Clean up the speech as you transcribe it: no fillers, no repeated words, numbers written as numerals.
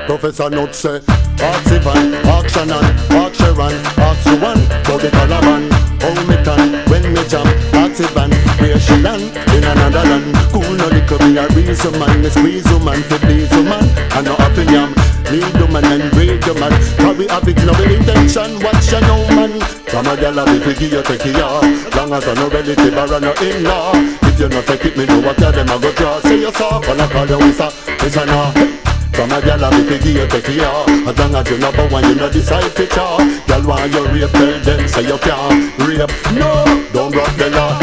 Professor Nuts say, ask Ivan, ask Shannon, ask Sharon, ask Juan, how the Calaban, how me can, when me jam, ask Ivan, where she land, in another land. Cool no liquor, me a reason man, me squeeze you man, to please you man, and no happy yam. Lead you man and break you man, cause we have it no intention, watch you know man. From a gal a be figgy you take it ya, long as I no relative or no in-law. If you not take it, me know what you them a go draw. Say you soft, and I call you it's a no. From a gal a be figgy you take it ya, as long as you number one you no decide to cha. Gal want you rape, tell them say you can't rape. No, don't rock the law.